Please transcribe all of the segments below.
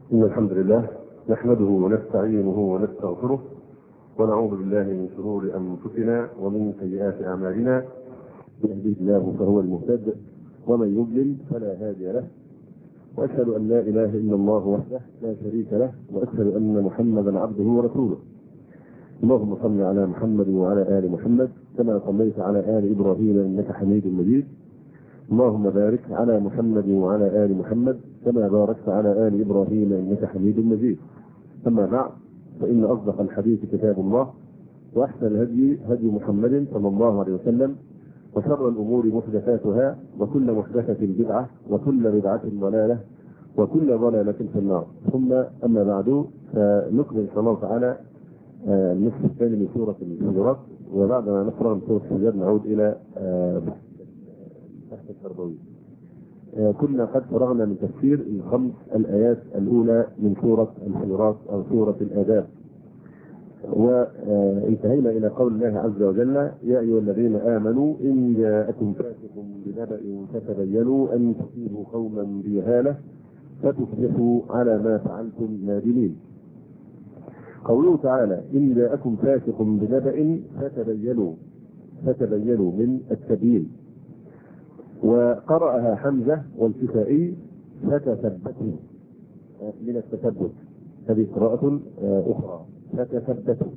إن الحمد لله نحمده ونستعينه ونستغفره ونعوذ بالله من شرور أنفسنا ومن سيئات أعمالنا. يهديه الله فهو المهتد ومن يضلل فلا هادي له، وأشهد أن لا إله إلا الله وحده لا شريك له، وأشهد أن محمدا عبده ورسوله. اللهم صل على محمد وعلى آل محمد كما صليت على آل إبراهيم إنك حميد مجيد. اللهم بارك على محمد وعلى آل محمد كما باركت على آل إبراهيم إنك حميد مجيد. أما بعد، فإن أصدق الحديث كتاب الله، وأحسن الهدي هدي محمد صلى الله عليه وسلم، وشر الأمور محدثاتها، وكل محدثة بدعة، وكل بدعة ضلالة، وكل ضلالة في النار. ثم أما بعد، فنكمل إن شاء الله تعالى النصف الثاني من سورة الحجرات، وبعد ما نفرغ من سورة الحجرات نعود إلى بحث التربوي. كنا قد فرغنا من تفسير الخمس الآيات الأولى من سورة الحجرات أو سورة الآداب، وانتهينا إلى قول الله عز وجل: يا أيها الذين آمنوا إن جاءكم فاسق بنبأ فتبينوا أن تصيبوا قوما بجهالة فتصبحوا على ما فعلتم نادمين. قوله تعالى: إن جاءكم فاسق بنبأ فتبينوا من التبيين، وقرأها حمزة والكسائي فتثبتوا من التثبت، هذه قراءة أخرى فتثبتوا.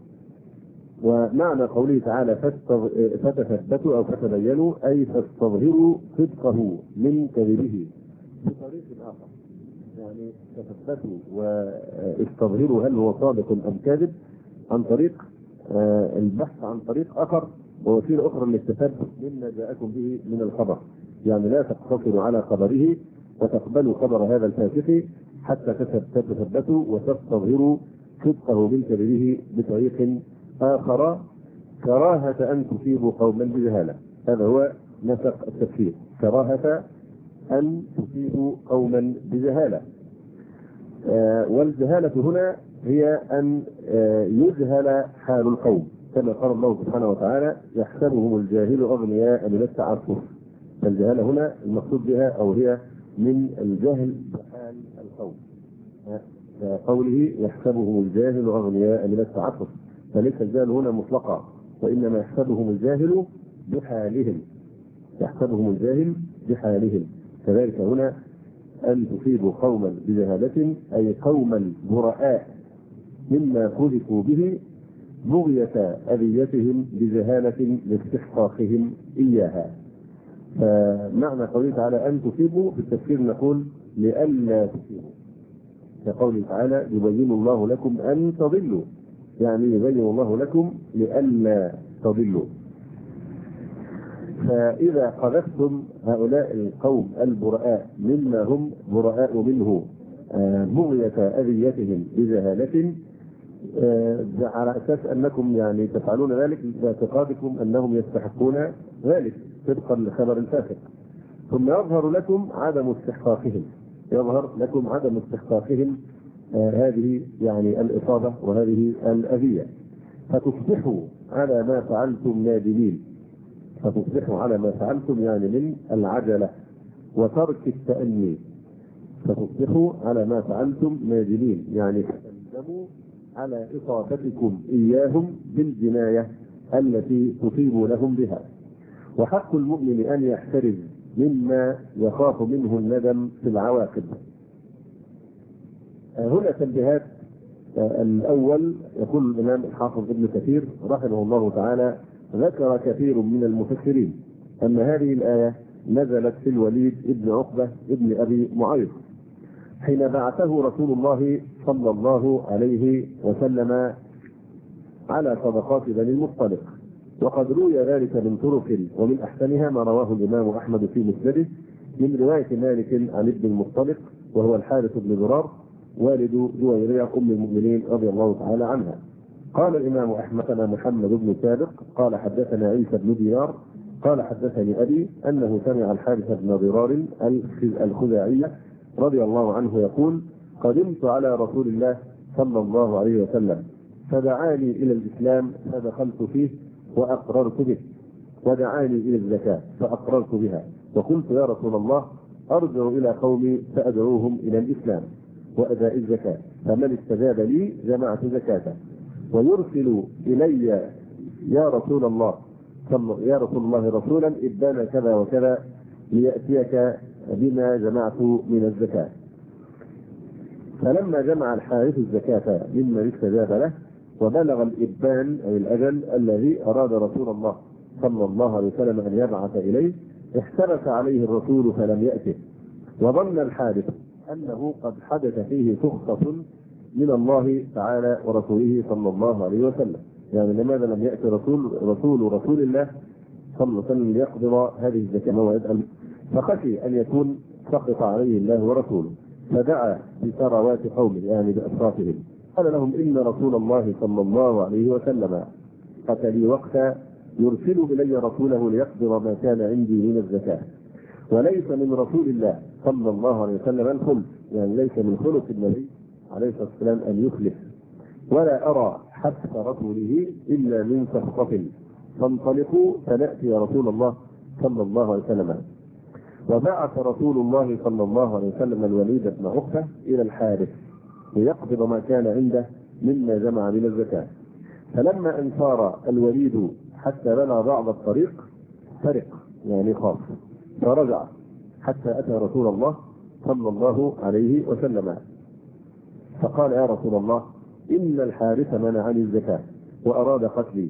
ومعنى قوله تعالى فتثبتوا أو فتبينوا أي فاستظهروا صدقه من كذبه بطريق آخر، يعني تثبتوا واستظهروا هل هو صادق أم كاذب عن طريق البحث عن طريق آخر ووسيلة أخرى للتثبت مما جاءكم به من الخبر. يعني لا تقتصروا على خبره وتقبلوا خبر هذا الفاسق حتى تثبتوا وتستظهروا صدقه من كذبه بطريق آخر، كراهة أن تصيبوا قوما بجهالة. هذا هو نسق التفسير، كراهة أن تصيبوا قوما بجهالة. والجهالة هنا هي أن يجهل حال القوم، كما قال الله سبحانه وتعالى: يحسبهم الجاهل أغنياء من التعفف. فالجهالة هنا المقصود بها أو هي من الجهل بحال القوم، قوله يحسبهم الجاهل أغنياء من التعفف، فليس الجهل هنا مطلقا، وإنما يحسبهم الجاهل بحالهم، يحسبهم الجاهل بحالهم. كذلك هنا أن تصيبوا قوما بجهالة أي قوما براء مما خلقوا به بغية أذيتهم بجهالة لاستحقاقهم إياها. فمعنى قوله تعالى أن تصيبوا في التفسير نقول لئلا تصيبوا، كقوله تعالى: يبين الله لكم أن تضلوا، يعني يبين الله لكم لئلا تضلوا. فإذا قذفتم هؤلاء القوم البراء مما هم براء منه بغية أذيتهم بجهالة، على أساس أنكم يعني تفعلون ذلك باعتقادكم أنهم يستحقون ذلك طبقا لخبر الفاسق، ثم يظهر لكم عدم استحقاقهم هذه يعني الإصابة وهذه الأذية، فتصبحوا على ما فعلتم نادمين. فتصبحوا على ما فعلتم يعني من العجلة وترك التأني، فتصبحوا على ما فعلتم نادمين يعني تندموا على إصابتكم إياهم بالجناية التي تصيب لهم بها. وحق المؤمن أن يحترز مما يخاف منه الندم في العواقب. هنا تنبيهات. الأول يقول الإمام الحافظ ابن كثير رحمه الله تعالى: ذكر كثير من المفسرين أن هذه الآية نزلت في الوليد ابن عقبة ابن أبي معيط حين بعثه رسول الله صلى الله عليه وسلم على صدقات بني المصطلق. وقد روي ذلك من طرق، ومن أحسنها ما رواه الإمام أحمد في مسنده من رواية مالك عن ابن المصطلق وهو الحارث بن ضرار والد جويرية أم المؤمنين رضي الله تعالى عنها. قال الإمام أحمد: محمد بن سابق قال حدثنا عيسى بن دينار قال حدثني أبي أنه سمع الحارث بن ضرار الخزاعي رضي الله عنه يقول: قدمت على رسول الله صلى الله عليه وسلم فدعاني إلى الإسلام فدخلت فيه وأقررت به، ودعاني إلى الزكاة فأقررت بها، وقلت: يا رسول الله أرجع إلى قومي فأدعوهم إلى الإسلام. وأداء الزكاة، فمن استجاب لي جمعت زكاته. ويرسل إلي يا رسول الله رسولا إبان كذا وكذا ليأتيك بما جمعت من الزكاة. فلما جمع الحارث الزكاة ممن استجاب له وبلغ الإبان أي الأجل الذي أراد رسول الله صلى الله عليه وسلم أن يبعث إليه، احترس عليه الرسول فلم يأته، وظن الحارث أنه قد حدث فيه سخطة من الله تعالى ورسوله صلى الله عليه وسلم. يعني لماذا لم يأتي رسول الله صلى الله عليه وسلم ليقبض هذه الزكاة موعد؟ فخشي أن يكون سخط عليه الله ورسوله، فدعا بثروات قومه يعني بأشرافهم، قال لهم إن رسول الله صلى الله عليه وسلم أتى لي وقتا يرسل إلي رسوله ليقبض ما كان عندي من الزكاة، وليس من رسول الله صلى الله عليه وسلم الخلف، يعني ليس من خلق النبي عليه الصلاة والسلام أن يخلف، ولا أرى حبس رسوله إلا من سخطة، فانطلقوا فنأتي رسول الله صلى الله عليه وسلم. وبعث رسول الله صلى الله عليه وسلم الوليد بن عقبة إلى الحارث ليقبض ما كان عنده مما جمع من الزكاة. فلما أن سار الوليد حتى بلغ بعض الطريق فرق يعني خاف، فرجع حتى أتى رسول الله صلى الله عليه وسلم، فقال يا رسول الله إن الحارث منعني الزكاة وأراد قتلي.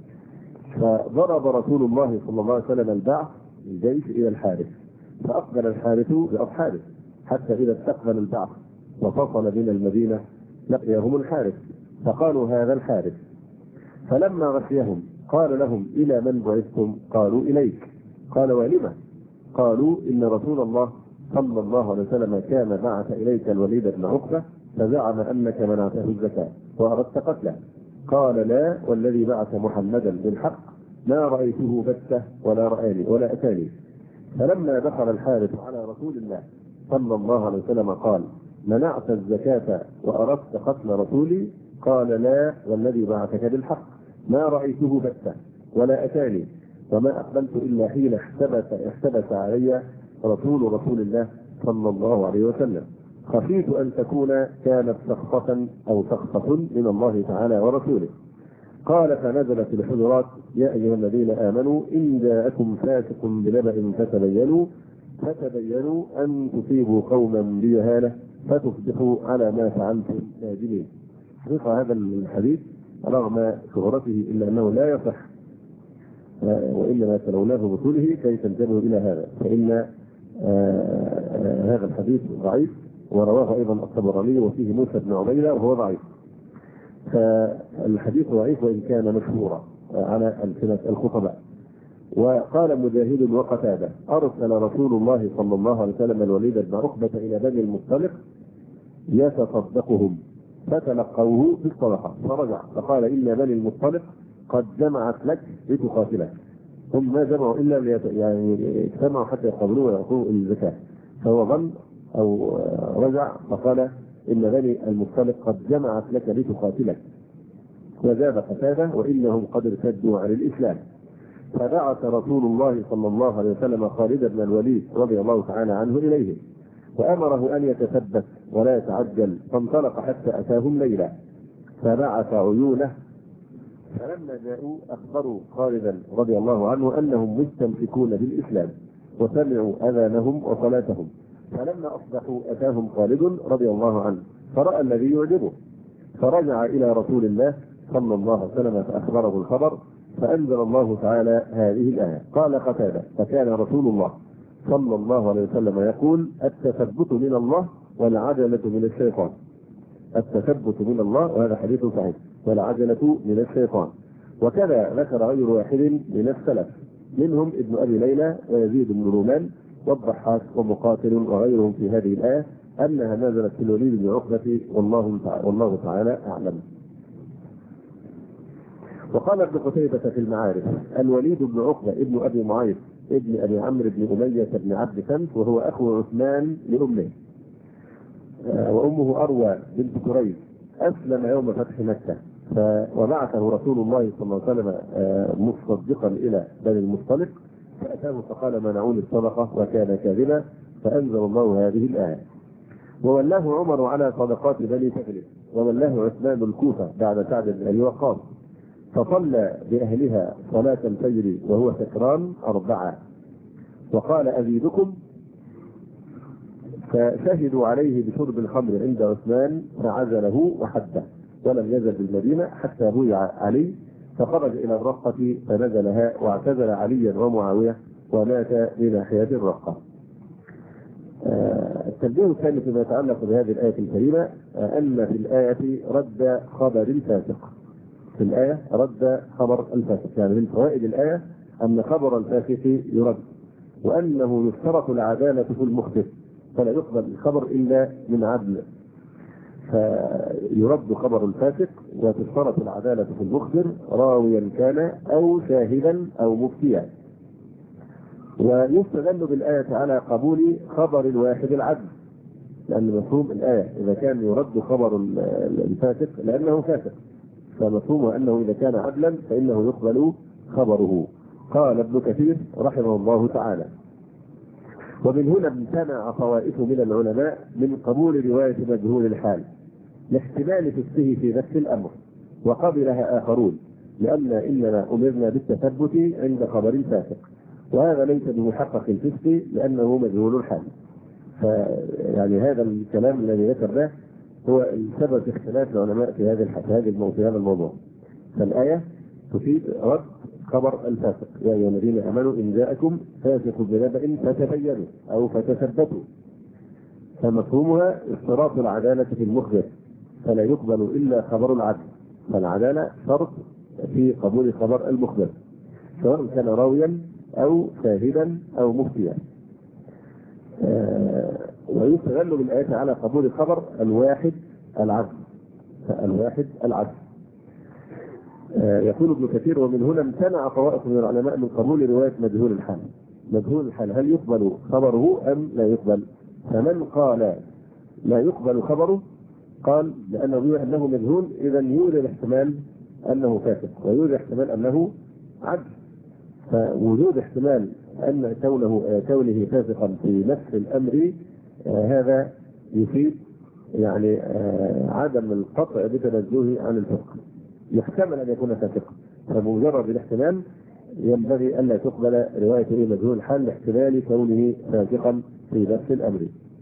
فضرب رسول الله صلى الله عليه وسلم البعث الجيش إلى الحارث، فأقبل الحارث بأصحابه حتى إذا استقبل البعث وفصل من المدينة لقيهم الحارث، فقالوا هذا الحارث. فلما غشيهم قال لهم إلى من بعثتم؟ قالوا إليك. قال ولم؟ قالوا إن رسول الله صلى الله عليه وسلم كان بعث إليك الوليد بن عقبة فزعم أنك منعته الزكاة وأردت قتله. قال لا، والذي بعث محمدا بالحق ما رأيته بتة ولا رآني ولا أتاني. فلما دخل الحارث على رسول الله صلى الله عليه وسلم قال منعت الزكاة وأردت قتل رسولي؟ قال لا، والذي بعثك بالحق ما رأيته بتة ولا أتاني، وما أقبلت إلا حين احتبس علي رسول الله صلى الله عليه وسلم، خشيت أن تكون كانت سخطة أو سخطة من الله تعالى ورسوله. قال فنزلت الحجرات يا أيها الذين آمنوا إن جاءكم فاسق بنبأ فتبينوا أن تصيبوا قوما بجهالة فتصبحوا على ما فعلتم نادمين. حقيقة هذا الحديث رغم شهرته إلا أنه لا يصح، وإنما تلوناه بطوله كي تنتبهوا إلى هذا، فإن هذا الحديث ضعيف، ورواه أيضا الطبراني وفيه موسى بن عبيدة وهو ضعيف. فالحديث ضعيف وإن كان مشهورا على ألسنة الخطباء. وقال مجاهد وقتادة أرسل رسول الله صلى الله عليه وسلم الوليد بن عقبة إلى بني المصطلق يتصدقهم، فتلقوه بالصدقة فرجع فقال إن بني المصطلق قد جمعت لك لتقاتلك. هم ما جمعوا إلا يعني اجتمعوا حتى يقبلوا ويعطوا الزكاة، فهو ظن أو رجع فقال إن بني المصطلق قد جمعت لك لتقاتلك. وزاد قتادة وإنهم قد ارتدوا عن الإسلام. فبعث رسول الله صلى الله عليه وسلم خالد بن الوليد رضي الله تعالى عنه إليه وأمره أن يتثبت ولا يتعجل، فانطلق حتى أتاهم ليلا فبعث عيونه. فلما جاءوا أخبروا خالدا رضي الله عنه أنهم مستمسكون بالإسلام وسمعوا أذانهم وصلاتهم. فلما أصبحوا أتاهم خالد رضي الله عنه فرأى الذي يعجبه، فرجع إلى رسول الله صلى الله عليه وسلم فأخبره الخبر، فأنزل الله تعالى هذه الآية. قال قتادة فكان رسول الله صلى الله عليه وسلم يقول التثبت من الله والعجلة من الشيطان. التثبت من الله، وهذا حديث صحيح، والعجلة من الشيطان. وكذا ذكر غير واحد من السلف منهم ابن أبي ليلى ويزيد بن رومان والضحاك ومقاتل وغيرهم في هذه الآية أنها نزلت في الوليد بن عقبة والله تعالى أعلم. وقال ابن قتيبة في المعارف الوليد بن عقبة ابن أبي معيط ابن أبي عمرو بن أمية بن عبد شمس، وهو أخو عثمان لأمه، وأمه أروى بنت كريب، أسلم يوم فتح مكة، وبعثه رسول الله صلى الله عليه وسلم مصدقا إلى بني المصطلق، فأتاه فقال منعوني الصدقة وكان كاذبا، فأنزل الله هذه الآية. وولاه عمر على صدقات بني تغلب، وولاه عثمان الكوفة بعد سعد بن أبي وقاص، فصلى بأهلها صلاة الفجر وهو سكران 4، وقال أزيدكم، فشهدوا عليه بشرب الخمر عند عثمان فعزله وحده، ولم يزل بالمدينة حتى بويع علي فخرج إلى الرقة فنزلها واعتزل عليا ومعاوية ومات بناحية الرقة. التنبيه الثاني فيما يتعلق بهذه الآية الكريمة أن في الآية رد خبر الفاسق. في الآية رد خبر الفاسق، يعني من فوائد الآية أن خبر الفاسق يرد، وأنه يشترط العدالة في المخبر، فلا يقبل الخبر إلا من عدل، فيرد خبر الفاسق وتشترط العدالة في المخبر راويا كان أو شاهدا أو مفتيا. ويستدل بالآية على قبول خبر الواحد العدل، لأن مفهوم الآية إذا كان يرد خبر الفاسق لأنه فاسق، فمفهومه أنه إذا كان عدلا فإنه يقبل خبره. قال ابن كثير رحمه الله تعالى: ومن هنا امتنع طوائف من العلماء من قبول رواية مجهول الحال لاحتمال فسقه في نفس الأمر، وقبلها آخرون، لأن إننا أمرنا بالتثبت عند خبر الفاسق، وهذا ليس بمحقق الفسق لأنه مجهول الحال. فيعني هذا الكلام الذي ذكرناه هو السبب في اختلاف العلماء في هذا الموضوع. فالآية تفيد رد خبر الفاسق: يا أيها الذين آمنوا إن جاءكم فاسق بنبأ فتبينوا أو فتثبتوا، فمفهومها اشتراط العدالة في المخبر، فلا يقبل إلا خبر العدل، فالعدالة شرط في قبول خبر المخبر سواء كان راويا أو شاهدا أو مفتيا. ويستدل بالآية على قبول خبر الواحد العدل. يقول ابن كثير: ومن هنا امتنع طوائف من العلماء من قبول رواية مجهول الحال. مجهول الحال هل يقبل خبره أم لا يقبل؟ فمن قال لا يقبل خبره قال لأنه مجهول، إذا يوجد احتمال أنه فاسق ويوجد احتمال أنه عدل، فوجود احتمال أن كونه فاسقا في نفس الأمر هذا يفيد يعني عدم القطع بتنزهه عن الفسق. يحتمل أن يكون فاسقا، فبمجرد الاحتمال ينبغي ألا تقبل رواية مجهول الحال لاحتمال كونه فاسقا في نفس الأمر.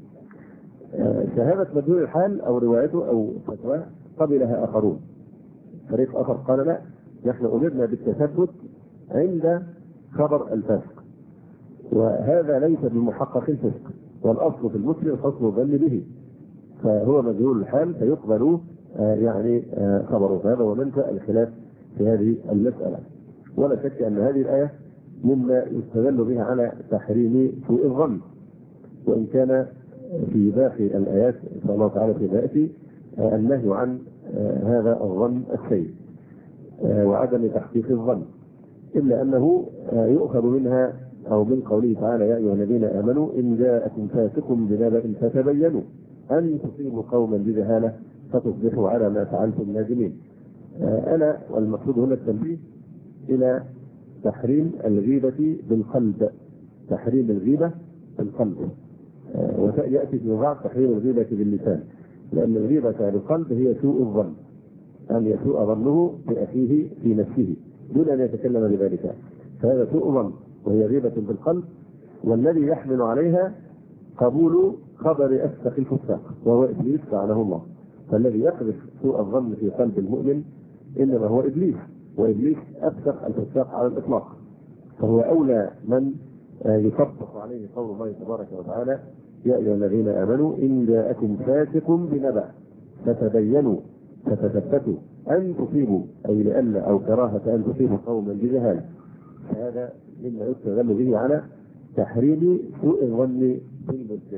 شهادة مجهول الحال أو روايته أو فتواه قبلها آخرون. فريق آخر قال لا، نحن أمرنا بالتثبت عند خبر الفاسق، وهذا ليس بمحقق الفسق، والأصل في المسلم حسن الظن به، فهو مجهول الحال فيقبل يعني خبره. فهذا هو منشأ الخلاف في هذه المسألة. ولا شك أن هذه الآية مما يستدل بها على تحريم سوء الظن، وإن كان في باقي الآيات إن شاء الله تعالى في بأتي النهي عن هذا الظن السيء وعدم تحقيق الظن، إلا أنه يؤخذ منها أو من قوله تعالى: يا أيها الذين آمنوا إن جاءكم فاسق بنبأ فتبينوا أن تصيبوا قوما بجهالة فتصبحوا على ما فعلتم نادمين. أنا والمقصود هنا التنبيه إلى تحريم الغيبة بالقلب، تحريم الغيبة بالقلب، ويأتي في بعض تحريم الغيبة باللسان، لأن الغيبة بالقلب هي سوء الظن، أن يسوء ظنه بأخيه في نفسه دون أن يتكلم بذلك، فهذا سوء ظن وهي غيبة بالقلب، والذي يحمل عليها قبول خبر أفسق الفساق وهو إبليس لعنه الله. فالذي يقذف سوء الظن في قلب المؤمن إنما هو إبليس، وإبليس أفسق الفساق على الإطلاق، فهو أولى من يطبق عليه قول الله تبارك وتعالى: يا أيها الذين آمنوا إن جاءكم فاسق بنبأ فتبينوا فتثبتوا أن تصيبوا، أي لأن أو كراهة أن تصيبوا قوما بجهالة. فهذا مما يستدل به على تحريم سوء الظن بالمسلم،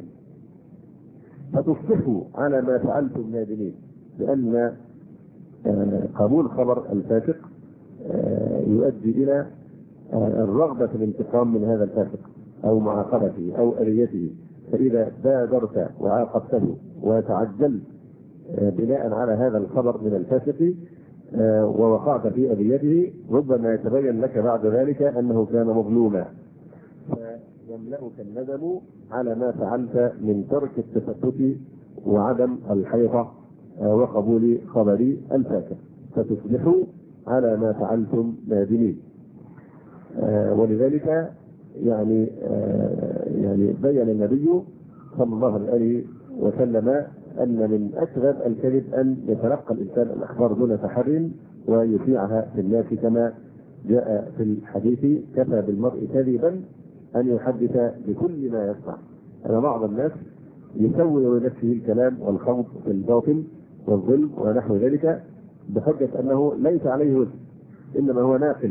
فتصبحوا على ما فعلتم نادمين، لأن قبول خبر الفاسق يؤدي إلى الرغبة في الانتقام من هذا الفاسق أو معاقبته أو أذيته، فإذا بادرت وعاقبته وتعجلت بناء على هذا الخبر من الفاسق ووقعت في أذيته، ربما يتبين لك بعد ذلك أنه كان مظلوما، فيملأك الندم على ما فعلت من ترك التثبت وعدم الحيطة وقبول خبر الفاكهة، فتصبحوا على ما فعلتم نادمين. ولذلك يعني بين النبي صلى الله عليه وسلم أن من أكذب الكذب أن يتلقى الإنسان الأخبار دون تحرٍ ويشيعها في الناس، كما جاء في الحديث: كفى بالمرء كذبا أن يحدث بكل ما يسمع. أنا بعض الناس يسوي لنفسه الكلام والخوض في الباطل والظلم ونحو ذلك بحجة أنه ليس عليه وزن، إنما هو ناقل،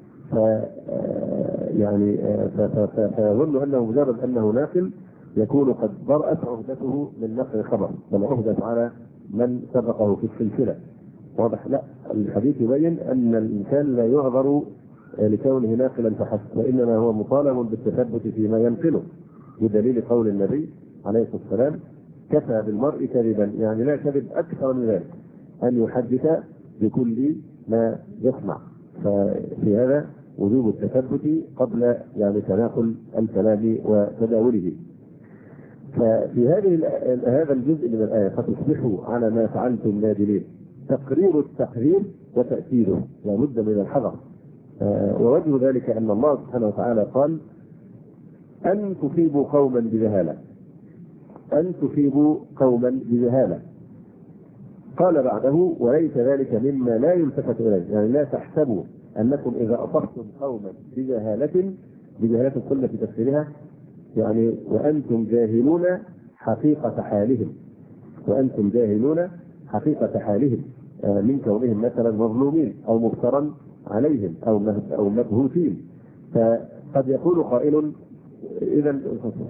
فيظن أنه مجرد أنه ناقل يكون قد برأت عهدته من نقل الخبر، بل عهدت على من سبقه في السلسلة. واضح؟ لا، الحديث يبين أن الإنسان لا يعذر لكونه ناقلا فحسب، وإنما هو مطالب بالتثبت فيما ينقله، بدليل قول النبي عليه الصلاة والسلام: كفى بالمرء كذبا، يعني لا كذب أكثر من ذلك أن يحدث بكل ما يسمع. ففي هذا وجوب التثبت قبل تناقل الكلام وتداوله. ففي هذا الجزء من الآية: فتصبحوا على ما فعلتم نادمين، تقرير التحذير وتأكيده، لابد من الحذر. ووجه ذلك أن الله سبحانه وتعالى قال: أن تصيبوا قوما بجهالة، أن تصيبوا قوما بجهالة. قال بعده: وليس ذلك مما لا يلتفت إليه، يعني لا تحسبوا أنكم إذا أصبتم قوما بجهالة قلنا في تفسيرها وأنتم جاهلون حقيقة حالهم، وأنتم جاهلون حقيقة حالهم من كونهم مثلا مظلومين أو مفترا عليهم أو مبهوتين. فقد يقول قائل: إذا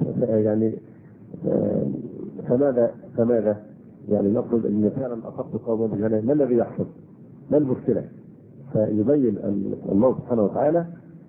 فماذا نقول أن فعلا أصبت قوما بجهالة، ما الذي يحصل؟ ما المشكلة؟ فيبين الله سبحانه وتعالى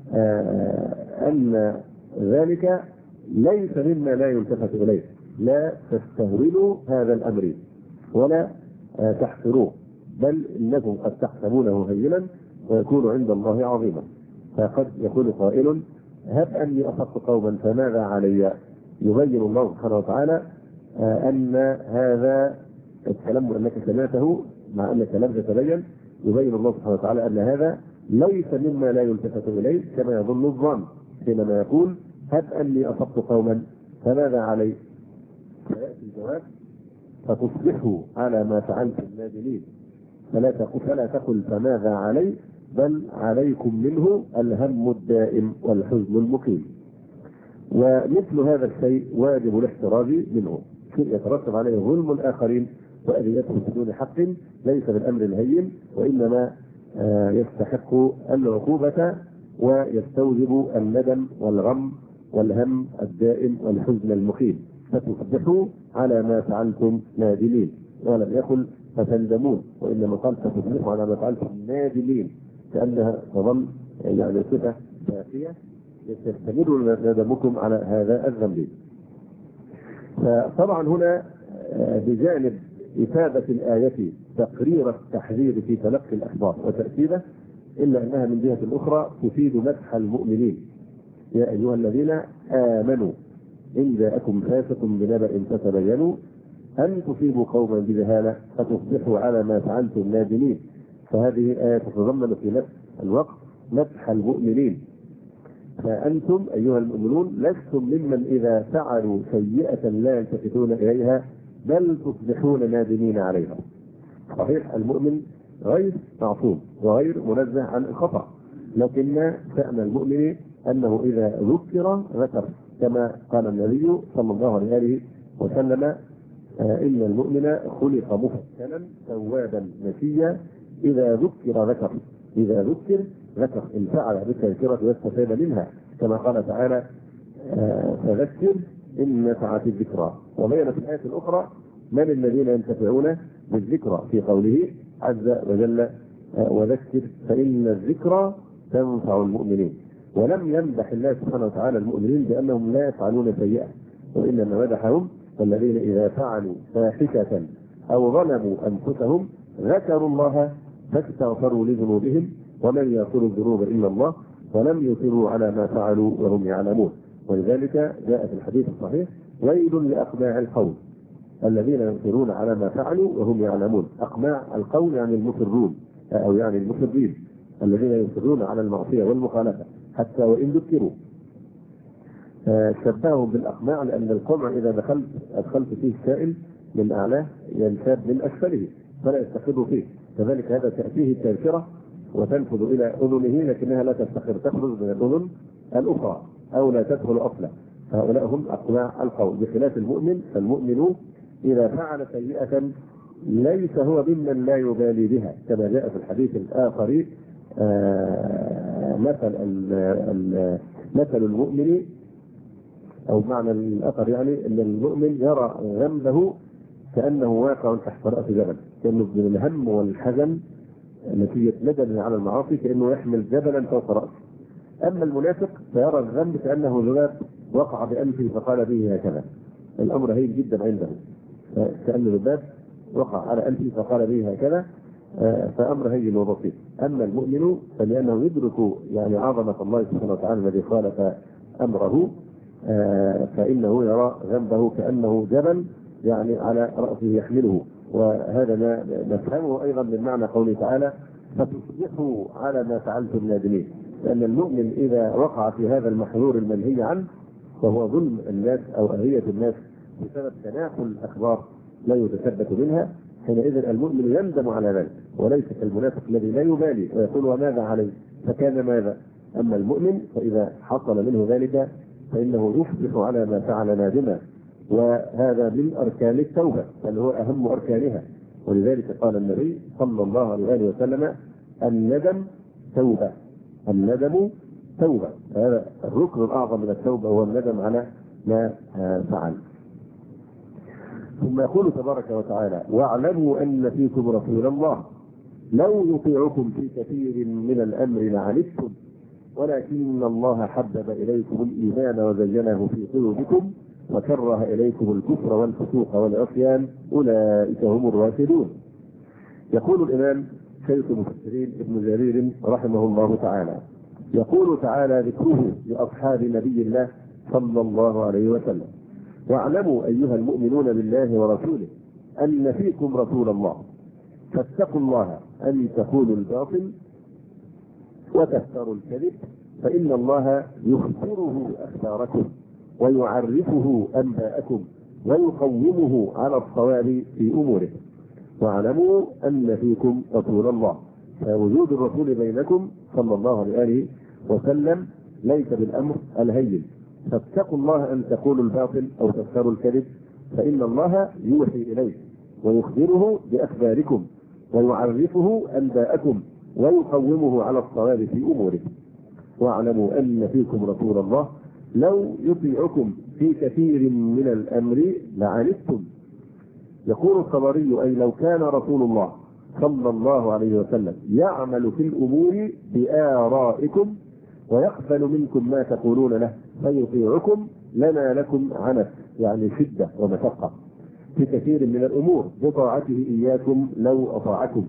أن ذلك ليس مما لا يلتفت إليه، لا تستهونوا هذا الأمر ولا تحقروه، بل إنكم قد تحسبونه هينا ويكون عند الله عظيما. فقد يقول قائل: هب أني أصبت قوما فماذا علي؟ يبين الله سبحانه وتعالى أن هذا الكلام أنك سمعته مع أنك لم تتبين، يبين الله سبحانه وتعالى أن هذا ليس مما لا يلتفت إليه كما يظن الظن حينما يقول: هب أني أصبت قوما فماذا علي؟ فيأتي الجواب: فتصبحوا على ما فعلتم نادمين، فلا تقل فماذا علي، بل عليكم منه الهم الدائم والحزن المقيم. ومثل هذا الشيء واجب الاحتراز منه، شيء يترتب عليه ظلم الآخرين وأذيتهم بدون حق، ليس بالأمر الهين، وإنما يستحق العقوبة ويستوجب الندم والغم والهم الدائم والحزن المقيم. فتصبحوا على ما فعلتم نادمين، ولم يقل فتندمون، وإنما قال فتصبحوا على ما فعلتم نادمين، كأنها تظل صفة باقية يستمر ندمكم على هذا الذنب. فطبعا هنا بجانب إفادة الآية تقرير التحذير في تلقي الأخبار وتأكيده، إلا أنها من جهة أخرى تفيد مدح المؤمنين: يا أيها الذين آمنوا إن جاءكم فاسق بنبأ فتبينوا أن تصيبوا قوما بجهالة فتصبحوا على ما فعلتم نادمين. فهذه الآية تتضمن في نفس الوقت مدح المؤمنين، فأنتم أيها المؤمنون لستم ممن إذا فعلوا سيئة لا يلتفتون إليها، بل تصبحون نادمين عليها. صحيح المؤمن غير معصوم وغير منزه عن الخطأ، لكن شأن المؤمن أنه إذا ذكر كما قال النبي صلى الله عليه وسلم: إن المؤمن خلق مفتنا توابا نسيا، إذا ذكر إن فعل بالتذكرة واستفاد منها، كما قال تعالى: فذكر إن نفعت الذكرى. وبين في الآية الأخرى من الذين ينتفعون بالذكرى في قوله عز وجل: وذكر فإن الذكرى تنفع المؤمنين. ولم يمدح الله سبحانه وتعالى المؤمنين بأنهم لا يفعلون سيئة، وإنما مدحهم: والذين إذا فعلوا فاحشة أو ظلموا أنفسهم ذكروا الله فاستغفروا لذنوبهم ومن يغفر الذنوب إلا الله ولم يصروا على ما فعلوا وهم يعلمون. ولذلك جاء في الحديث الصحيح: ويل لأقباع القوم، الذين يصرون على ما فعلوا وهم يعلمون. أقماع القول يعني المصرون أو يعني المصرين الذين يصرون على المعصية والمخالفة حتى وإن ذكروا. شبههم بالأقماع لأن القمع إذا أدخلت فيه السائل من أعلاه ينساب من أسفله فلا يستقر فيه، كذلك هذا تأتيه التذكرة وتنفذ إلى أذنه لكنها لا تستقر، تخرج من الأذن الأخرى أو لا تدخل أصلا. فهؤلاء هم أقماع القول، بخلاف المؤمن فالمؤمن إذا فعل سيئة ليس هو ممن لا يبالي بها، كما جاء في الحديث الآخر مثل المؤمن أو معنى الآخر يعني أن المؤمن يرى ذنبه كأنه واقع تحت رأس جبل، كأنه من الهم والحزن نتيجة ندمه على المعاصي كأنه يحمل جبلا فوق رأسه. أما المنافق فيرى الذنب كأنه ذباب وقع بأنفه فقال به هكذا، الأمر هين جدا عنده، كأنه ذباب وقع على أنفه فقال به هكذا، فأمر هين وبسيط. أما المؤمن فلأنه يدرك يعني عظمة الله سبحانه وتعالى الذي خالف أمره، فإنه يرى ذنبه كأنه جبل يعني على رأسه يحمله. وهذا ما نفهمه أيضا من معنى قوله تعالى فتصبحوا على ما فعلتم نادمين، لأن المؤمن إذا وقع في هذا المحذور المنهي عنه فهو ظلم الناس أو أذية الناس بسبب تناقل الأخبار لا يتثبت منها، حينئذ المؤمن يندم على ذلك وليس كالمنافق الذي لا يبالي ويقول وماذا عليه فكان ماذا. أما المؤمن فإذا حصل منه ذلك فإنه يصبح على ما فعل نادما، وهذا من أركان التوبة بل هو أهم أركانها. ولذلك قال النبي صلى الله عليه وسلم الندم توبة، الندم توبة، هذا الركن الأعظم من التوبة هو الندم على ما فعل. ثم يقول تبارك وتعالى واعلموا أن فيكم رسول الله لو يطيعكم في كثير من الأمر لعنتم ولكن الله حبب إليكم الإيمان وزينه في قلوبكم وكره إليكم الكفر والفسوق والعصيان أولئك هم الراشدون. يقول الإمام شيخ المفسرين ابن جرير رحمه الله تعالى يقول تعالى ذكره لأصحاب نبي الله صلى الله عليه وسلم واعلموا أيها المؤمنون بالله ورسوله أن فيكم رسول الله فاتقوا الله أن تقولوا الباطل وتفتروا الكذب فإن الله يخبره أخباركم ويعرفه أنباءكم ويقومه على الصواب في أموره. واعلموا أن فيكم رسول الله، فوجود الرسول بينكم صلى الله عليه وسلم ليس بالأمر الهين. فاتقوا الله أن تقولوا الباطل أو تفتروا الكذب فإن الله يوحي إليه ويخبره بأخباركم ويعرفه أنباءكم ويقومه على الصواب في أموره. واعلموا أن فيكم رسول الله لو يطيعكم في كثير من الأمر لعنتم. يقول الطبري أي لو كان رسول الله صلى الله عليه وسلم يعمل في الأمور بآرائكم ويقبل منكم ما تقولون له فيطيعكم لنا لكم عنت يعني شدة ومشقة في كثير من الأمور بطاعته إياكم لو أطاعكم،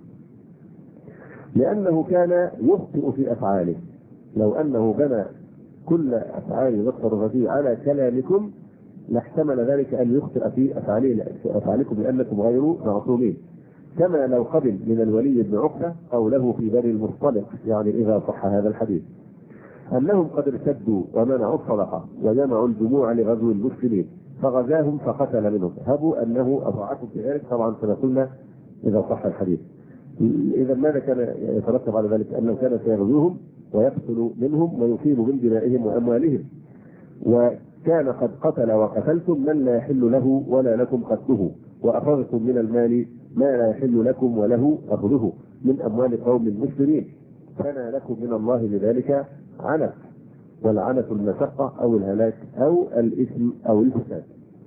لأنه كان يخطئ في أفعاله. لو أنه بنى كل أفعاله والتصرفات على كلامكم لاحتمل ذلك أن يخطئ في أفعالكم لأنكم غير معصومين. كما لو قبل من الولي بن عقبة قوله في بني المصطلق يعني إذا صح هذا الحديث أنهم قد ارتدوا ومنعوا الصدقة وجمعوا الجموع لغزو المسلمين فغزاهم فقتل منهم هبوا أنه أطاعكم في ذلك، طبعا كما قلنا إذا صح الحديث. إذا ماذا كان يترتب على ذلك؟ أنه كان سيغزوهم ويقتل منهم ويصيب من دمائهم وأموالهم، وكان قد قتل وقتلتم من لا يحل له ولا لكم قتله وأخذتم من المال ما لا يحل لكم وله أخذه من أموال قوم المسلمين فما لكم من الله لذلك عنت، والعنت المشقة أو الهلاك أو الإثم أو الفساد.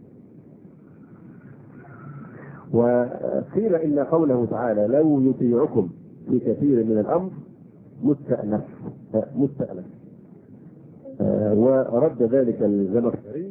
وقيل إن قوله تعالى لو يطيعكم في كثير من الأمر مستأنف ورد ذلك الزمخشري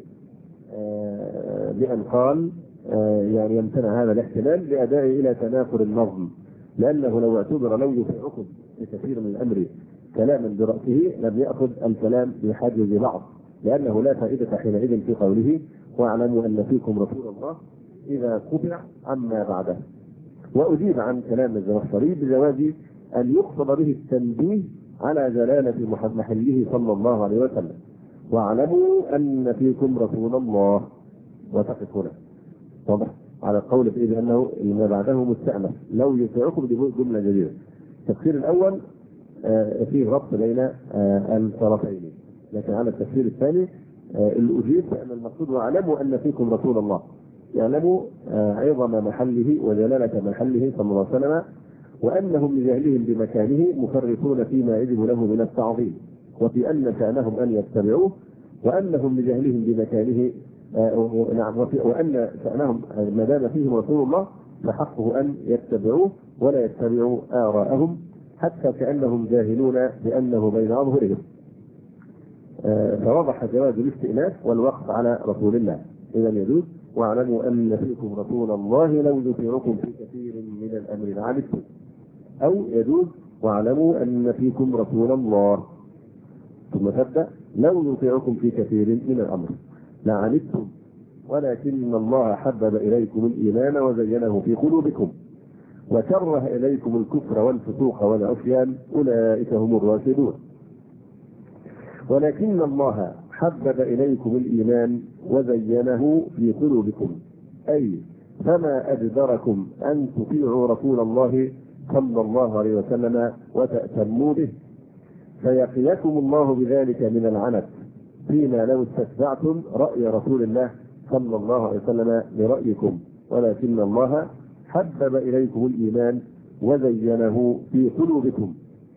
بأن قال يعني يمتنع هذا الاحتمال لأدائه إلى تنافر النظم، لأنه لو اعتبر لو يطيعكم في كثير من الأمر كلاما برأسه لم يأخذ الكلام بحجز بعض، لأنه لا فائدة حينئذ في قوله واعلموا أن فيكم رسول الله إذا قطع عما بعده. وأجيب عن كلام الزمخشري بجواز أن يقصد به التنبيه على جلالة محله صلى الله عليه وسلم. واعلموا أن فيكم رسول الله، وتقف هنا واضح على القول بإذن أنه ما بعده مستأنف لو يطيعكم جملة جديدة. التفسير الأول فيه ربط بين الطرفين، لكن على التفسير الثاني الأجيب بأن المقصود واعلموا أن فيكم رسول الله، يعلموا عظم محله وجلالة محله صلى الله عليه وسلم، وأنهم لجهلهم بمكانه مفرطون فيما يجب له من التعظيم، وفي أن شأنهم أن يتبعوه، وأنهم لجهلهم بمكانه نعم، وأن شأنهم ما دام فيهم رسول الله فحقه أن يتبعوه ولا يتبعوا آراءهم، حتى كأنهم جاهلون بأنه بين أظهرهم. فوضح جواز الاستئناف والوقف على رسول الله. إذا يجوز واعلموا أن فيكم رسول الله لو يطيعكم في كثير من الأمر لعنتم، أو يجوز واعلموا أن فيكم رسول الله ثم تبدأ لو يطيعكم في كثير من الأمر لعنتم ولكن الله حبب إليكم الإيمان وزينه في قلوبكم وكره إليكم الكفر والفسوق والعصيان أولئك هم الراشدون. ولكن الله حبب إليكم الإيمان وزينه في قلوبكم، أي فما أجدركم أن تطيعوا رسول الله صلى الله عليه وسلم وتأتموا به، فيقيكم الله بذلك من العنت فيما لو استتبعتم رأي رسول الله صلى الله عليه وسلم برأيكم. ولكن الله حبب إليكم الإيمان وزينه في قلوبكم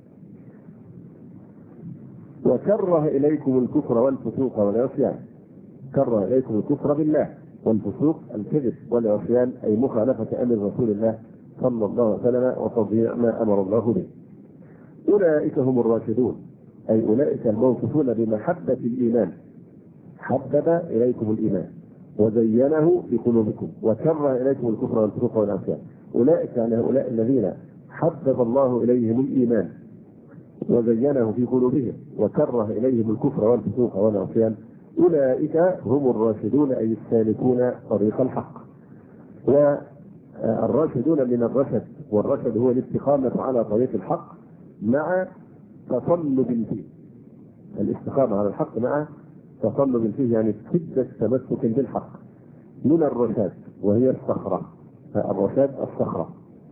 وكره إليكم الكفر والفسوق والعصيان. كره إليكم الكفر بالله والفسوق الكذب والعصيان، أي مخالفة أمر رسول الله صلى الله عليه وسلم وتضييع ما أمر الله به. أولئك هم الراشدون، أي أولئك الموصوفون بمحبة الإيمان، حبب إليكم الإيمان وزينه في قلوبكم وكره إليكم الكفر والفسوق والعصيان. أولئك يعني هؤلاء الذين حبب الله إليهم الإيمان وزينه في قلوبهم وكره إليهم الكفر والفسوق والعصيان، أولئك هم الراشدون، أي السالكون طريق الحق. والراشدون من الرشد، والرشد هو الاستقامة على طريق الحق مع تصلب فيه. الاستقامة على الحق مع تصلب فيه يعني شدة تمسك بالحق من الرشاد، وهي الصخرة، الرشاد الصخرة.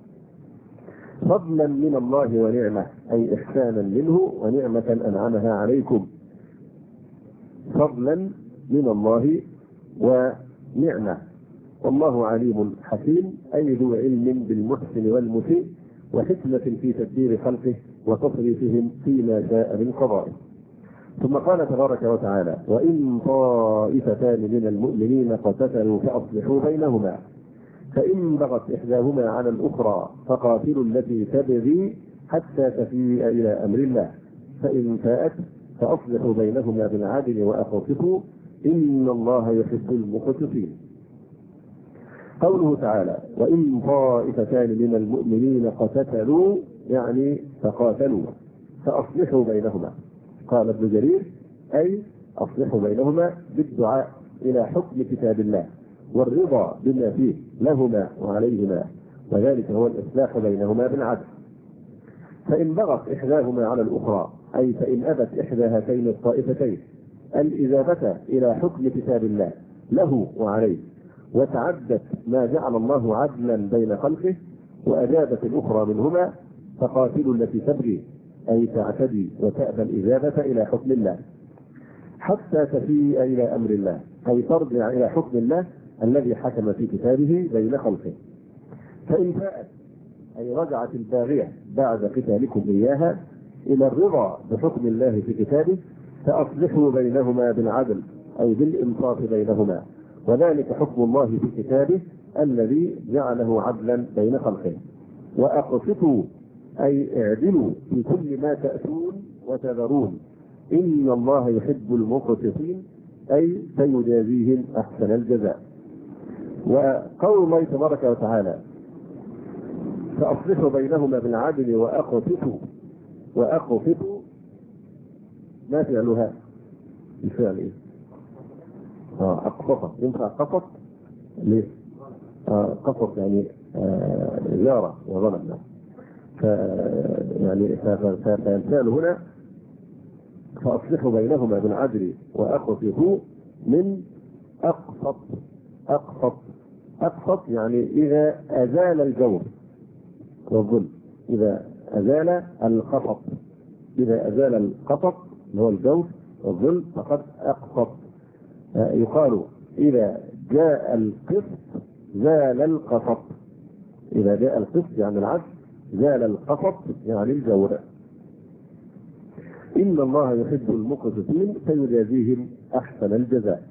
فضلا من الله ونعمة، أي إحسانا منه ونعمة أنعمها عليكم. فضلا من الله ونعمة، والله عليم حكيم، أي ذو علم بالمحسن والمسيء وحكمة في تدبير خلقه وتصريفهم فيما شاء من قضائه. ثم قال تبارك وتعالى: وإن طائفتان من المؤمنين اقتتلوا فأصلحوا بينهما، فإن بغت إحداهما على الأخرى فقاتلوا التي تبغي حتى تفيء إلى أمر الله، فإن فاءت فأصلحوا بينهما بالعدل وأقسطوا إن الله يحب المقسطين. قوله تعالى: وإن طائفتان من المؤمنين اقتتلوا يعني فقاتلوا فأصلحوا بينهما. قال ابن جرير: أي أصلحوا بينهما بالدعاء إلى حكم كتاب الله والرضا بما فيه لهما وعليهما، وذلك هو الإصلاح بينهما بالعدل. فإن بغت إحداهما على الأخرى، أي فإن أبت إحدى هاتين الطائفتين الإجابة إلى حكم كتاب الله له وعليه، وتعدت ما جعل الله عدلا بين خلقه، وأجابت الأخرى منهما، فقاتلوا التي تبغي أي تعتدي وتأبى الإجابة إلى حكم الله حتى تفيء إلى أمر الله، أي ترجع إلى حكم الله الذي حكم في كتابه بين خلقه. فإن فاءت أي رجعت الباغية بعد قتالكم إياها إلى الرضا بحكم الله في كتابه، فأصلحوا بينهما بالعدل أي بالإنصاف بينهما، وذلك حكم الله في كتابه الذي جعله عدلا بين خلقه. وأقسطوا أي اعدلوا في كل ما تأتون وتذرون، إن الله يحب المقسطين، أي سيجازيهم أحسن الجزاء. وقول الله تبارك وتعالى: فأصلحوا بينهما بالعدل وأقسطوا، وأقسطوا ما فعلها؟ الفعل إيه؟ أقسط. ينفع قسط؟ ليه؟ قصص يعني زيارة وظلم. يعني فالفعل هنا فأصلحوا بينهما بالعدل وأقسطوا من أقسط. أقسط يعني إذا أزال الجور والظلم، إذا أزال القسط، إذا أزال القسط اللي هو الجور والظلم فقد أقسط. يقال إذا جاء القسط زال القسط، إذا جاء القسط يعني العدل زال القسط يعني الجور. إن الله يحب المقسطين فيجازيهم أحسن الجزاء.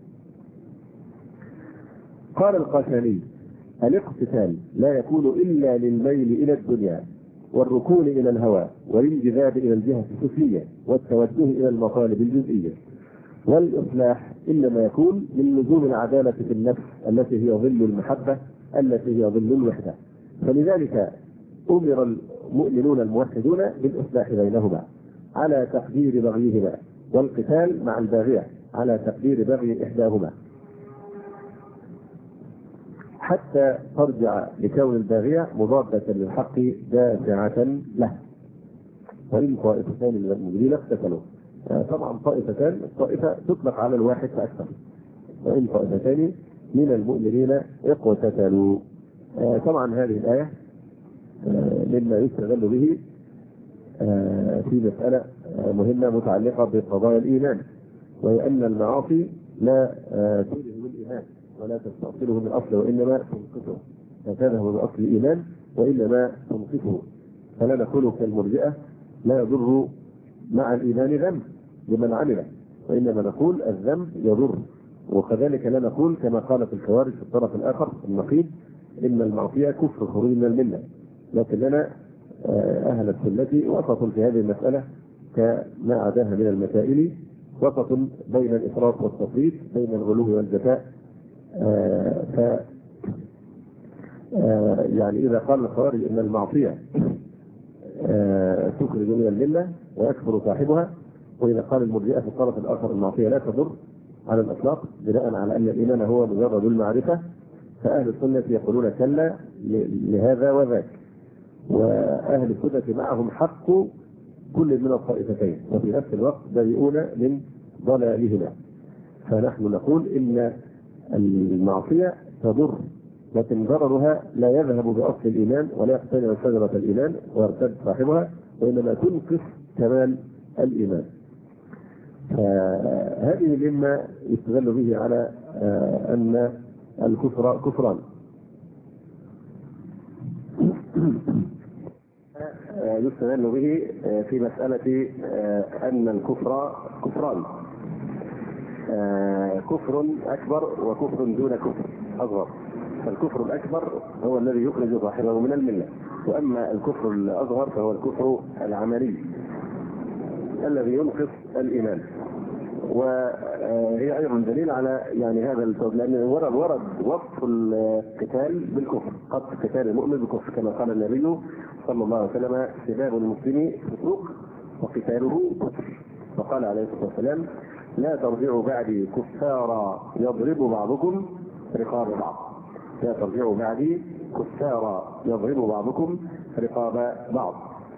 قال القاسمي: الاقتتال لا يكون إلا للميل إلى الدنيا والركون إلى الهوى والانجذاب إلى الجهة السفلية والتوجه إلى المطالب الجزئية، والإصلاح إنما يكون من لزوم العدالة في النفس التي هي ظل المحبة التي هي ظل الوحدة. فلذلك أمر المؤمنون الموحدون بالإصلاح بينهما على تقدير بغيهما، والقتال مع الباغية على تقدير بغي إحداهما، حتى ترجع لكون الباغية مضادة للحق دافعة له. وإن طائفتان من المؤمنين اقتتلوا، طبعا طائفتان، الطائفة تطلق على الواحد فأكثر، وإن طائفتان من المؤمنين اقتتلوا. طبعا هذه الآية مما يستدل به في مسألة مهمة متعلقة بقضايا الإيمان، وهي أن المعاصي لا تلهم الإيمان ولا تستأصله من أصله، وإنما تنقصه، لا هو من أصل الإيمان وإنما تنقصه. فلا نقول كالمرجئة لا يضر مع الإيمان ذنب لمن عمله، وإنما نقول الذنب يضر. وكذلك لا نقول كما قالت الخوارج في الطرف الآخر النقيض إن المعصية كفر خروج من الملة، لكننا أهل السنة وسط في هذه المسألة كما عداها من المسائل، وسط بين الإفراط والتفريط، بين الغلو والجفاء. يعني إذا قال الخوارج إن المعصية تخرج من الملة ويكفر صاحبها، وإذا قال المرجئة في الطرف الآخر المعصية لا تضر على الإطلاق بناء على أن الإيمان هو مجرد المعرفة، فأهل السنة يقولون كلا لهذا وذاك، وأهل السنة معهم حق كل من الطائفتين، وفي نفس الوقت بريئون من ضلالهما. فنحن نقول إن المعصية تضر، لكن ضررها لا يذهب بأصل الإيمان ولا يقتنع شجرة الإيمان ويرتد صاحبها، وإنما تنقص كمال الإيمان. هذه مما يستدل به على أن الكفر كفران. يستدل به في مسألة أن الكفر كفران، كفر أكبر وكفر دون كفر أصغر. فالكفر الأكبر هو الذي يخرج صاحبه من الملة، وأما الكفر الأصغر فهو الكفر العملي الذي ينقص الإيمان. وهي أيضا دليل على يعني هذا الفضل، لأن ورد وصف القتال بالكفر، قتل قتال المؤمن بالكفر، كما قال النبي صلى الله عليه وسلم: سباب المسلم فسوق وقتاله كفر. وقال عليه الصلاة والسلام: لا ترجعوا بعدي كفارا يضرب بعضكم رقاب بعض. لا ترجعوا بعدي كفارا يضرب بعضكم رقاب بعض.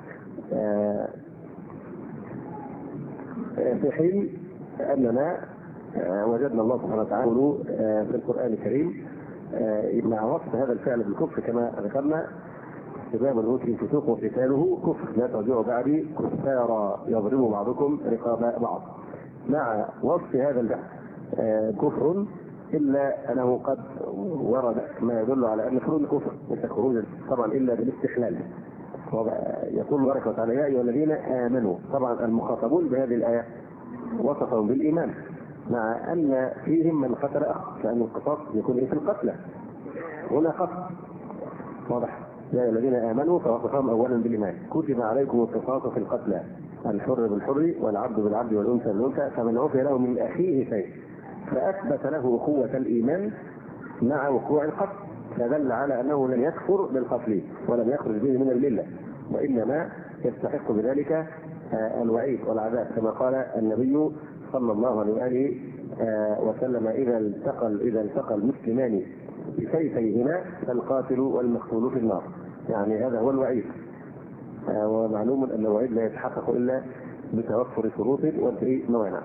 في حين أننا وجدنا الله سبحانه وتعالى في القرآن الكريم مع وصف هذا الفعل بالكفر كما ذكرنا: سباب المسلم فسوق وقتاله كفر، لا ترجعوا بعدي كفارا يضرب بعضكم رقاب بعض. مع وصف هذا الفعل كفر، إلا أنه قد ورد ما يدل على أن خروج الكفر ليس خروجا طبعا إلا بالاستحلال. يقول تبارك وتعالى: يا أيها الذين آمنوا. طبعا المخاطبون بهذه الآية وصفهم بالإيمان، مع أن فيهم من قتل أخ، لأن القصاص يكون في القتلى هنا قتل واضح. يا أيها الذين آمنوا فوصفهم أولا بالإيمان: كتب عليكم القصاص في القتلى، الحر بالحر والعبد بالعبد والأنثى بالأنثى، فمن عفي له من أخيه شيء. فأثبت له أخوة الإيمان مع وقوع القتل، فدل على أنه لم يكفر بالقتل ولم يخرج به من الملة، وإنما يستحق بذلك الوعيد والعذاب، كما قال النبي صلى الله عليه وسلم: إذا التقى المسلمان بسيفيهما فالقاتل والمقتول في النار. يعني هذا هو الوعيد، ومعلوم أن الوعيد لا يتحقق إلا بتوفر شروط وموانع.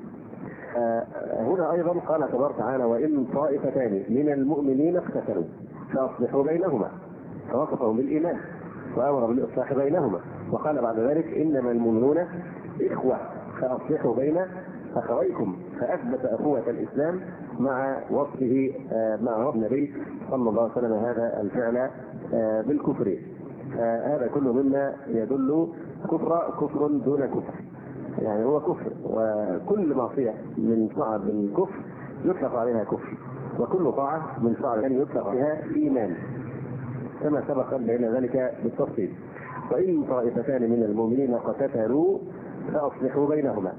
هنا أيضا قال تبارك وتعالى: وإن طائفتان من المؤمنين اقتتلوا فأصلحوا بينهما، فوصفهم بالإيمان وأمر بالإصلاح بينهما، وقال بعد ذلك: إنما المؤمنون إخوة فأصلحوا بين أخويكم، فأثبت أخوة الإسلام مع وصفه مع النبي صلى الله عليه وسلم هذا الفعل بالكفر. هذا كله مما يدل كفر دون كفر، يعني هو كفر، وكل معصية من صعب الكفر يطلق عليها كفر، وكل طاعة من صعب أن يطلق عليها إيمان، كما سبق بين ذلك بالتفصيل. وإن طائفتان من المؤمنين اقتتلوا فأصلحوا بينهما.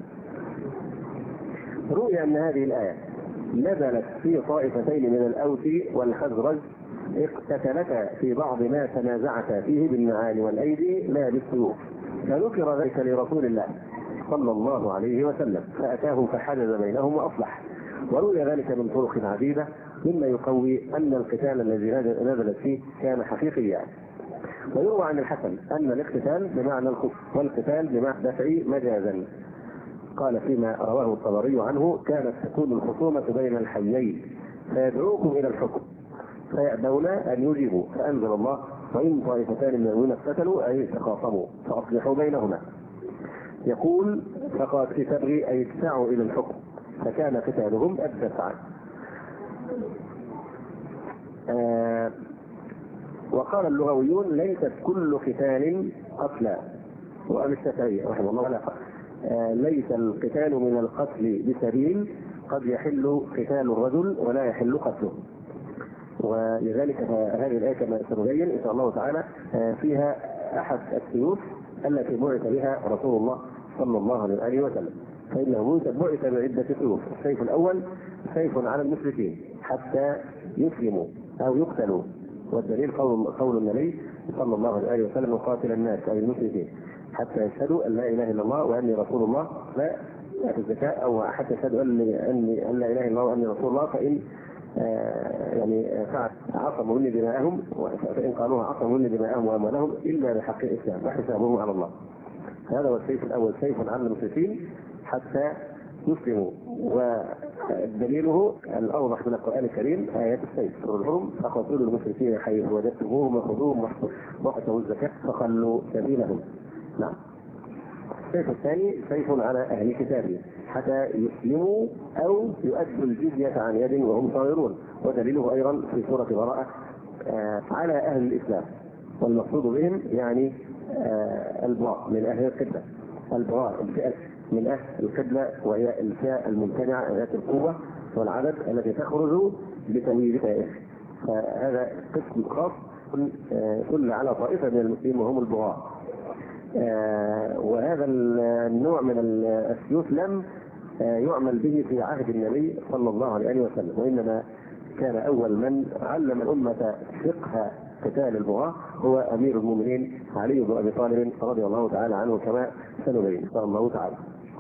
رؤي أن هذه الآية نزلت في طائفتين من الأوس والخزرج اقتتلتا في بعض ما تنازعتا فيه بالنعال والأيدي لا بالسيوف، فذكر ذلك لرسول الله صلى الله عليه وسلم فأتاه فحجز بينهم وأصلح. وروي ذلك من طرق عديدة مما يقوي أن القتال الذي نزلت فيه كان حقيقيا. ويروى عن الحسن أن الاقتتال بمعنى الكفر والقتال بمعنى الدفع مجازا. قال فيما رواه الطبري عنه: كانت تكون الخصومة بين الحيين فيدعوكم إلى الحكم فيأبون أن يجيبوا، فأنزل الله: وإن طائفتان من المؤمنين اقتتلوا أي تخاصموا فأصلحوا بينهما. يقول: فقد تبغي أي ادفعوا إلى الحكم، فكان قتالهم الدفع. وقال اللغويون: ليست كل قتال قتلا. وأبي الشافعي رحمه الله لا ليس القتال من القتل بسبيل، قد يحل قتال الرجل ولا يحل قتله. ولذلك هذه الآية كما سنبين إن شاء الله تعالى فيها أحد السيوف التي بعث بها رسول الله صلى الله عليه وسلم، فإنه بعث بعدة سيوف. السيف الأول سيف على المشركين حتى يسلموا أو يقتلوا، والدليل قول النبي صلى الله عليه وسلم: قاتل الناس أي المشركين حتى يشهدوا أن لا إله إلا الله وأني رسول الله، لا في الزكاة، أو حتى يشهدوا أن لا إله إلا الله وأني رسول الله، فإن يعني عصموا مني دماءهم، فإن قالوها عصموا مني دماءهم وأموالهم إلا بحق الإسلام وحسابهم على الله. هذا هو السيف الأول، سيف على المشركين حتى يسلموا. ودليله الأوضح من القرآن الكريم آيات السيف: سورة الحرم: فقتلوا المشركين حيث وجدتموهم وخذوهم واعطوا الزكاة فخلوا سبيلهم. نعم. السيف الثاني سيف على أهل كتابه حتى يسلموا أو يؤدوا الجزية عن يد وهم صاغرون، ودليله أيضا في سورة براءة على أهل الإسلام، والمقصود بهم يعني البراء من أهل القبلة، البراء الفئة من أهل القبلة، وهي الفئة الممتنعة ذات القوة والعدد التي تخرج بتمييز فائح. فهذا قسم خاص كل على طائفة من المسلمين وهم البراء. وهذا النوع من السيوف لم يعمل به في عهد النبي صلى الله عليه وسلم، وإنما كان أول من علم الأمة فقه قتال البغاة هو أمير المؤمنين علي بن أبي طالب رضي الله تعالى عنه، كما سنبين إن شاء الله تعالى.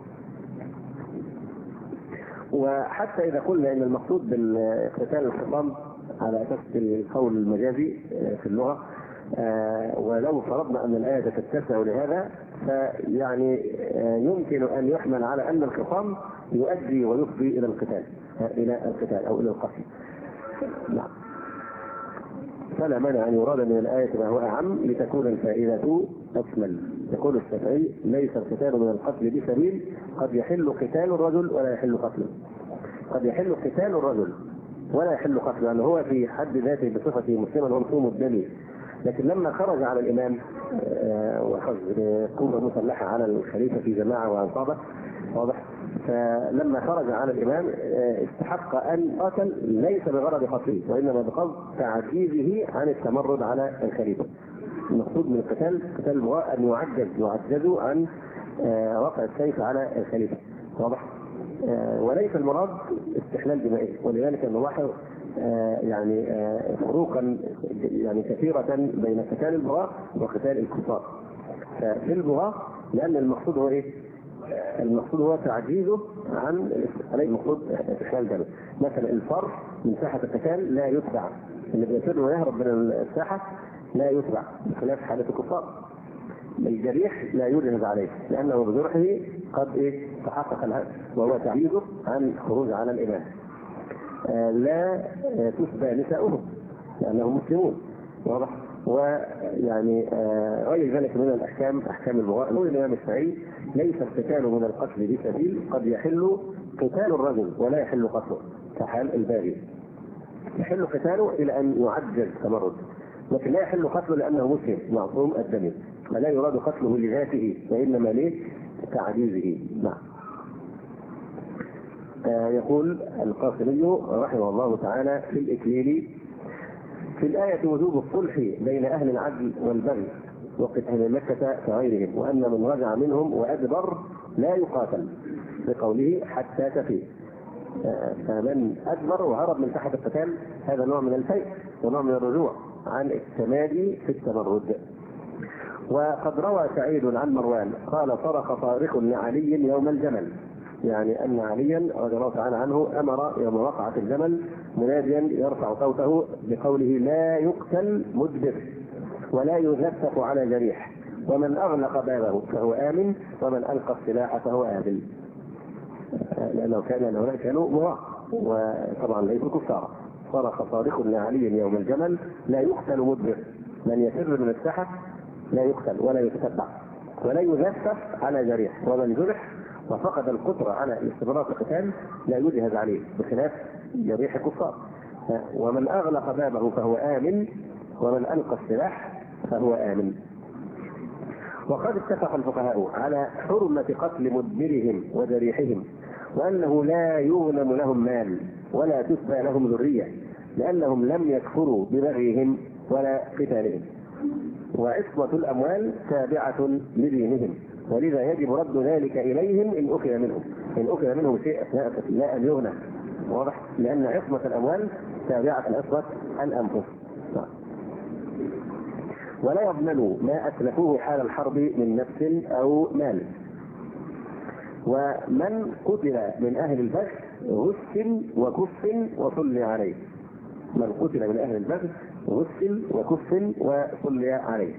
وحتى إذا قلنا إن المقصود بالقتال الخصام على أساس القول المجازي في اللغة، ولو فرضنا أن الآية تتسع لهذا، فيعني يمكن أن يحمل على أن الخصام يؤدي ويفضي إلى القتال أو إلى القتل. نعم. فلا مانع أن يراد من الآية ما هو أعم لتكون الفائدة أكمل. يقول الشافعي: ليس القتال من القتل بسبيل، قد يحل قتال الرجل ولا يحل قتله. قد يحل قتال الرجل ولا يحل قتله، لأنه هو في حد ذاته بصفته مسلما ومصوم الدم، لكن لما خرج على الإمام وأخذ قوة مسلحة على الخليفة في جماعة وأنصابه، واضح، فلما خرج على الإمام استحق أن قتل ليس بغرض قتله، وإنما بقصد تعجيزه عن التمرد على الخليفة. المقصود من القتال قتال البغاة أن يعجزوا عن وقع السيف على الخليفة، واضح. وليس المراد استحلال دمائه، ولذلك نلاحظ يعني فروقا يعني كثيرة بين قتال البغاة وقتال الكفار. ففي البغاة لأن المقصود هو إيه؟ المقصود هو تعجيزه عن المقصود استقلال جبل. مثلا الفر من ساحه القتال لا يتبع، اللي بيفر ويهرب من الساحه لا يتبع بخلاف حاله الكفار. الجريح لا يجهز عليه لانه بجرحه قد تحقق الهدف، وهو تعجيزه عن الخروج على الامام. لا تسبى نساؤهم لانهم مسلمون، واضح. ويعني غير ذلك من الاحكام، احكام البغاء. يقول الامام الشافعي: ليس القتال من القتل بسبيل، قد يحل قتال الرجل ولا يحل قتله كحال الباغي. يحل قتاله الى ان يعجز تمرد، لكن لا يحل قتله لانه مسلم معصوم الدم، فلا يراد قتله لذاته وانما لتعجيزه. نعم. يقول القاسمي رحمه الله تعالى في الإكليل: في الآية وجوب الصلح بين أهل العدل والبغي وقتال مكة كغيرهم، وأن من رجع منهم وأدبر لا يقاتل، بقوله حتى تفيء. فمن أدبر وهرب من تحت القتال هذا نوع من الفيء ونوع من الرجوع عن التمادي في التمرد. وقد روى سعيد عن مروان قال: صرخ صارخ لعلي يوم الجمل، يعني أن عليا رضي الله تعالى عنه أمر يوم وقعة الجمل مناديا يرفع صوته بقوله: لا يقتل مدبر ولا يزفف على جريح، ومن أغلق بابه فهو آمن، ومن ألقى السلاح فهو آمن. لأنه كان هؤلاء كانوا مراق وطبعا ليسوا كفارا. صرخ صارخ لعلي يوم الجمل: لا يقتل مدبر، من يفر من الساحة لا يقتل ولا يتتبع ولا يزفف على جريح، ومن جرح وفقد القدرة على استمرار القتال لا يجهز عليه بخلاف جريح الكفار. ومن أغلق بابه فهو آمن، ومن ألقى السلاح فهو آمن. وقد اتفق الفقهاء على حرمة قتل مدبرهم وجريحهم، وأنه لا يغنم لهم مال ولا تسبى لهم ذرية، لأنهم لم يكفروا ببغيهم ولا قتالهم، وعصمة الأموال تابعة لدينهم، ولذا يجب رد ذلك إليهم إن أخذ منهم. إن أخذ منهم شيء لا أن يغنى، واضح، لأن عصمة الأموال تابعة لعصمة الأنفس. ولا يضمنوا ما أتلفوه حال الحرب من نفس أو مال. ومن قتل من أهل البغي غسل وكف وصلي عليه. من قتل من أهل البغي غسل وكف وصلي عليه.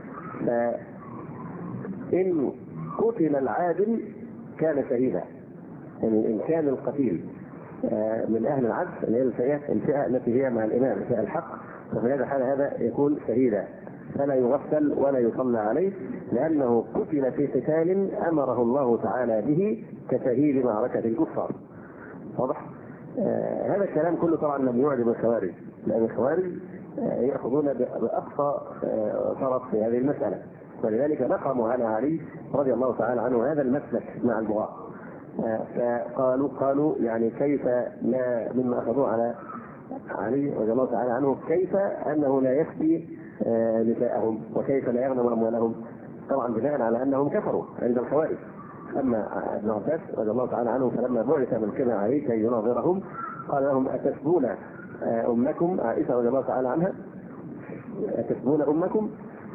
فإن قتل العادل كان شهيدا، يعني إن كان القتيل من أهل العدل اللي هي الفئة التي هي مع الإمام فئة الحق، ففي هذا الحال هذا يكون شهيدا، فلا يغسل ولا يصلى عليه، لأنه قتل في قتال أمره الله تعالى به كشهيد معركة الكفار. واضح؟ هذا الكلام كله طبعا لم يعجب الخوارج، لأن الخوارج يأخذون بأقصى طرف في هذه المسألة، ولذلك نقموا على علي رضي الله تعالى عنه هذا المسلك مع البغاة. فقالوا يعني كيف لا، مما أخذوه على علي رضي الله تعالى عنه، كيف أنه لا يفدي نساءهم وكيف لا يغنم أموالهم، طبعا بناء على أنهم كفروا عند الخوارج. أما ابن عباس رضي الله تعالى عنه فلما بعث من قبل علي كي يناظرهم قال لهم: أتسبون أمكم عائشة رضي الله تعالى عنها؟ أتسبون أمكم؟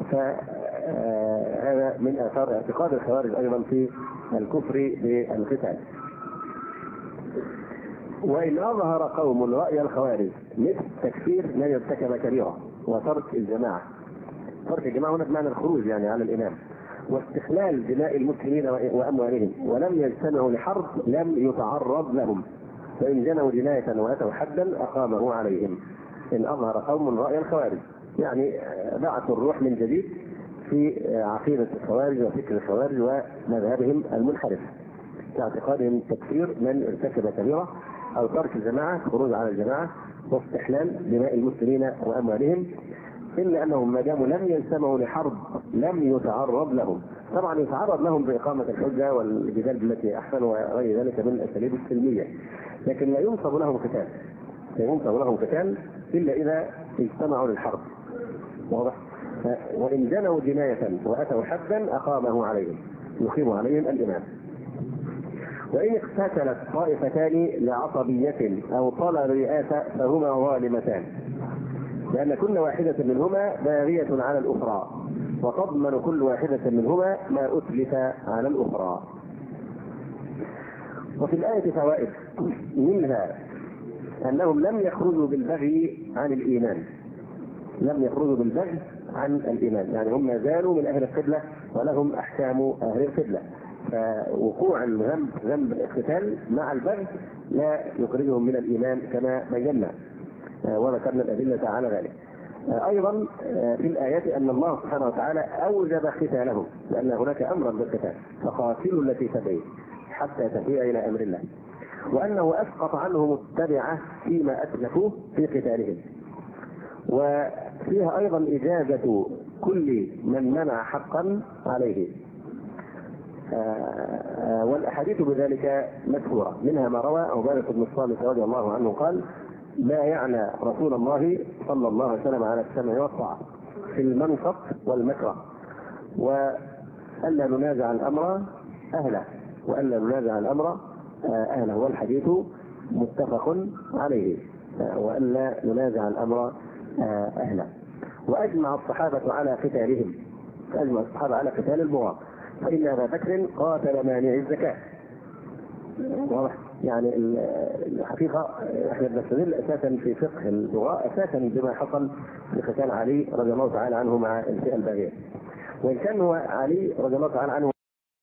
فهذا من آثار اعتقاد الخوارج أيضا في الكفر بالقتال. وإن أظهر قوم رأي الخوارج مثل تكفير من ارتكب كبيرة وترك الجماعة، ترك الجماعة هنا بمعنى الخروج يعني على الإمام، واستحلال دماء المسلمين وأموالهم، ولم يجتمعوا لحرب لم يتعرض لهم، فإن جنوا جناية وأتوا حدا أقامه عليهم. إن أظهر قوم رأي الخوارج يعني بعثوا الروح من جديد في عقيدة الخوارج وفكر الخوارج ومذهبهم المنحرف، كاعتقادهم تكفير من ارتكب كبيرة أو ترك الجماعة، خروج على الجماعة، واستحلال دماء المسلمين وأموالهم، إلا أنهم ما داموا لم يجتمعوا لحرب لم يتعرض لهم. طبعا يتعرض لهم بإقامة الحجة والجدال بالتي أحسن وغير ذلك من الأساليب السلمية، لكن لا ينصب لهم قتال، لا ينصب لهم قتال إلا إذا اجتمعوا للحرب. واضح؟ وإن جنوا جناية وأتوا حدا أقامه عليهم، يقيم عليهم الإمام. وإن اقتتلت طائفتان لعصبية أو طلب رئاسة فهما ظالمتان، لأن كل واحدة منهما باغية على الأخرى، وتضمن كل واحدة منهما ما أتلف على الأخرى. وفي الآية فوائد، منها أنهم لم يخرجوا بالبغي عن الإيمان، لم يخرجوا بالبغي عن الإيمان، يعني هم ما زالوا من أهل القبلة ولهم أحكام أهل القبلة. فوقوع ذنب القتال مع البغي لا يخرجهم من الإيمان كما بينا وذكرنا الأدلة على ذلك. أيضا في الآيات أن الله سبحانه وتعالى أوجب قتالهم، لأن هناك أمرا بالقتال، فقاتلوا التي تبغي حتى تفيء إلى أمر الله، وأنه أسقط عنهم التبعة فيما أتلفوه في قتالهم. وفيها أيضا إجازة كل من منع حقا عليه، والأحاديث بذلك مشهورة، منها ما روى عبادة بن الصامت رضي الله عنه قال: لا يعنى رسول الله صلى الله عليه وسلم على السمع والطاعة في المنصب والمكره، وألا ننازع الأمر أهله، وألا ننازع الأمر أهله، والحديث متفق عليه، وألا ننازع الأمر أهله. وأجمع الصحابة على قتالهم، أجمع الصحابة على قتال البغاة، فإن أبا بكر قاتل مانع الزكاة. واضح؟ يعني الحقيقة احنا بنستدل أساسا في فقه البغاة أساسا بما حصل في قتال علي رضي الله تعالى عنه مع الفئة الباغية، وإن كان هو علي رضي الله تعالى عنه